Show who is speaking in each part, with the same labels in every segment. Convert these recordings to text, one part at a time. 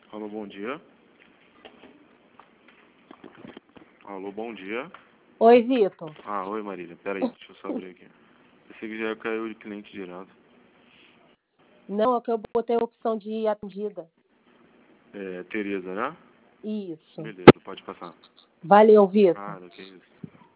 Speaker 1: Alô, bom dia. Alô, bom dia.
Speaker 2: Oi, Vitor.
Speaker 1: Oi, Marília. Peraí, deixa eu só abrir aqui. Esse aqui já caiu de cliente direto.
Speaker 2: Não, é que eu botei a opção de atendida.
Speaker 1: Tereza, né?
Speaker 2: Isso.
Speaker 1: Beleza, pode passar.
Speaker 2: Valeu, Vitor.
Speaker 1: Que isso.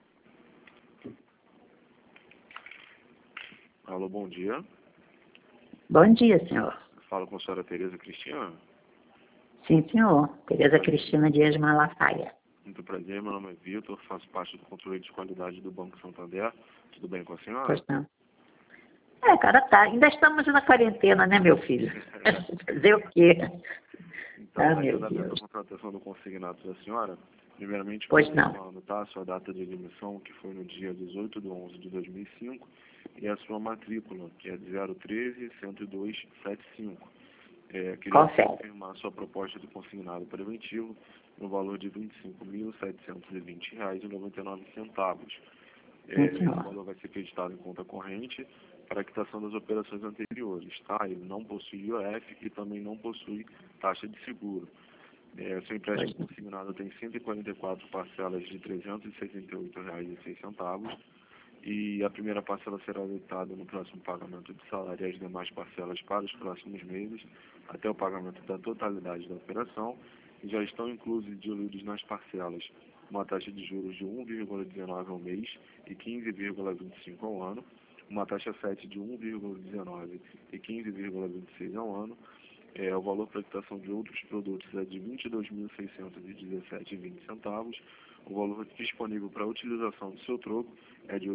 Speaker 1: Alô, bom dia.
Speaker 3: Bom dia, senhor.
Speaker 1: Falo com a senhora Tereza Cristina.
Speaker 3: Sim, senhor. Tereza Cristina Dias Malafaia.
Speaker 1: Muito prazer, meu nome é Vitor, faço parte do controle de qualidade do Banco Santander. Tudo bem com a senhora?
Speaker 3: Pois não. Cara, tá. Ainda estamos na quarentena, né, meu filho? Fazer o quê?
Speaker 1: Então,
Speaker 3: meu
Speaker 1: da
Speaker 3: Deus.
Speaker 1: contratação do consignado da senhora, primeiramente,
Speaker 3: Pois não.
Speaker 1: confirmando, tá? Sua data de admissão, que foi no dia 18/11/2005, e a sua matrícula, que é de 013-102-75. Queria
Speaker 3: Confere.
Speaker 1: confirmar sua proposta de consignado preventivo no valor de R$ 25.720,99. Esse valor vai ser acreditado em conta corrente para a quitação das operações anteriores, tá? Ele não possui IOF e também não possui taxa de seguro. Seu empréstimo consignado tem 144 parcelas de R$ 368,06 e a primeira parcela será debitada no próximo pagamento de salário e as demais parcelas para os próximos meses, até o pagamento da totalidade da operação, e já estão inclusos diluídos nas parcelas uma taxa de juros de 1,19 ao mês e 15,25 ao ano, uma taxa FET de 1,19 e 15,26 ao ano. O valor para quitação de outros produtos é de R$ 22.617,20. O valor disponível para a utilização do seu troco é de R$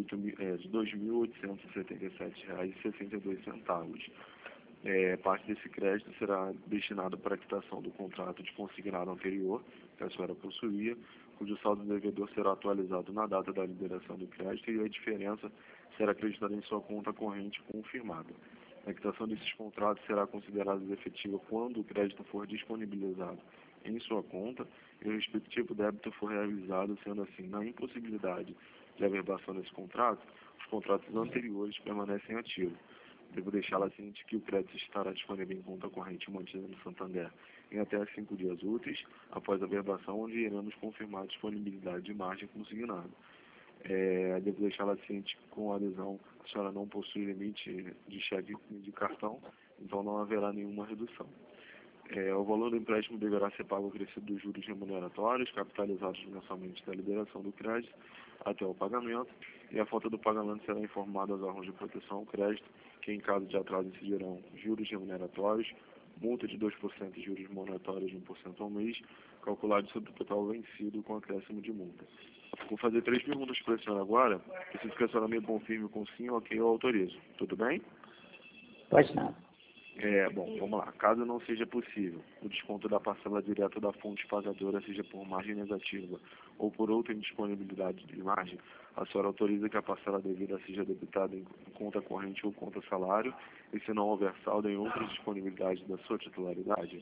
Speaker 1: 2.877,62. Parte desse crédito será destinado para a quitação do contrato de consignado anterior, que a senhora possuía, cujo saldo devedor será atualizado na data da liberação do crédito e a diferença será acreditada em sua conta corrente confirmada. A quitação desses contratos será considerada efetiva quando o crédito for disponibilizado em sua conta e o respectivo débito for realizado, sendo assim, na impossibilidade de averbação desse contrato, os contratos anteriores permanecem ativos. Devo deixá-la ciente que o crédito estará disponível em conta corrente mantida no Santander em até 5 dias úteis após a averbação, onde iremos confirmar a disponibilidade de margem consignada. Devo deixá-la ciente que com a adesão a senhora não possui limite de cheque de cartão, então não haverá nenhuma redução. O valor do empréstimo deverá ser pago acrescido dos juros remuneratórios, capitalizados mensalmente da liberação do crédito até o pagamento, e a falta do pagamento será informada aos órgãos de proteção ao crédito, que em caso de atraso incidirão juros remuneratórios, multa de 2% e juros monetários de 1% ao mês, calculado sobre o total vencido com acréscimo de multa. Vou fazer 3 perguntas para a senhora agora. Preciso que a senhora me confirme com sim, ok, eu autorizo. Tudo bem?
Speaker 3: Pois não.
Speaker 1: Vamos lá. Caso não seja possível, o desconto da parcela direta da fonte pagadora, seja por margem negativa ou por outra indisponibilidade de margem, a senhora autoriza que a parcela devida seja debitada em conta corrente ou conta salário, e se não houver saldo em outras disponibilidades da sua titularidade?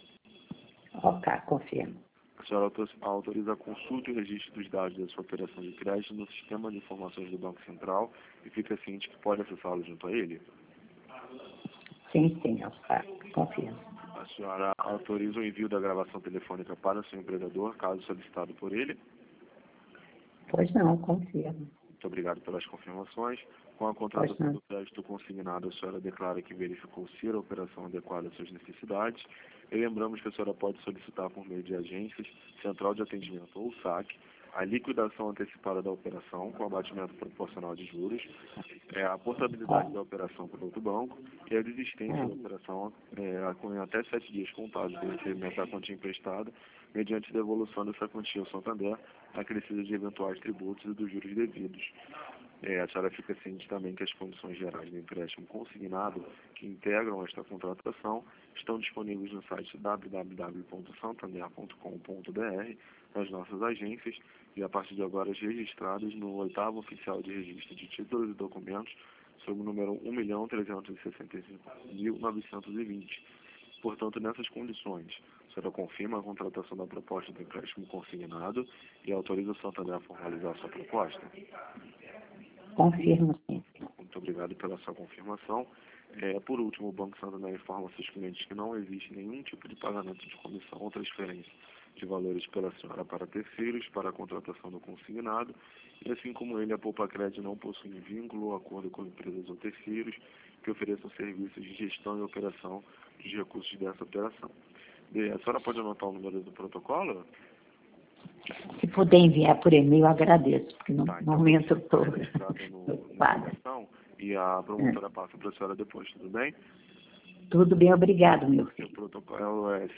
Speaker 3: Ok, confirmo.
Speaker 1: A senhora autoriza a consulta e registro dos dados da sua operação de crédito no sistema de informações do Banco Central e fica ciente que pode acessá-lo junto a ele?
Speaker 3: Sim, eu confirmo.
Speaker 1: A senhora autoriza o envio da gravação telefônica para o seu empregador, caso solicitado por ele?
Speaker 3: Pois não, confirmo.
Speaker 1: Muito obrigado pelas confirmações. Com a contratação do crédito consignado, a senhora declara que verificou se a operação adequada às suas necessidades. E lembramos que a senhora pode solicitar por meio de agências, central de atendimento ou SAC, a liquidação antecipada da operação com abatimento proporcional de juros, a portabilidade da operação para outro banco e a desistência da operação com até 7 dias contados do recebimento da quantia emprestada, mediante devolução dessa quantia ao Santander, acrescida de eventuais tributos e dos juros devidos. A senhora fica ciente também que as condições gerais do empréstimo consignado que integram esta contratação estão disponíveis no site www.santander.com.br, nas nossas agências, e a partir de agora registradas no 8º Oficial de Registro de Títulos e Documentos, sob o número 1.365.920. Portanto, nessas condições, a senhora confirma a contratação da proposta do empréstimo consignado e autoriza o Santander a formalizar a sua proposta?
Speaker 3: Confirmo, sim.
Speaker 1: Muito obrigado pela sua confirmação. Por último, o Banco Santander informa aos seus clientes que não existe nenhum tipo de pagamento de comissão ou transferência de valores pela senhora para terceiros para a contratação do consignado, e assim como ele, a Poupa-Cred não possui vínculo ou acordo com empresas ou terceiros que ofereçam serviços de gestão e operação dos recursos dessa operação. A senhora pode anotar o número do protocolo?
Speaker 3: Se puder enviar por e-mail, eu agradeço, porque no
Speaker 1: Então,
Speaker 3: momento eu estou
Speaker 1: ocupada. E a promotora passa para a senhora depois, tudo bem?
Speaker 3: Tudo bem, obrigado, meu
Speaker 1: O
Speaker 3: filho.
Speaker 1: protocolo é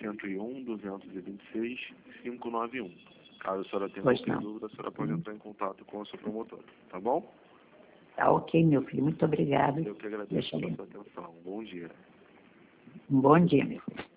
Speaker 1: 101-226-591. Caso a senhora tenha
Speaker 3: Pois
Speaker 1: qualquer
Speaker 3: não.
Speaker 1: dúvida, a senhora pode entrar em contato com a sua promotora, tá bom?
Speaker 3: Tá ok, meu filho, muito obrigado.
Speaker 1: Eu que agradeço pela sua atenção. Bom dia.
Speaker 3: Um bom dia, meu filho.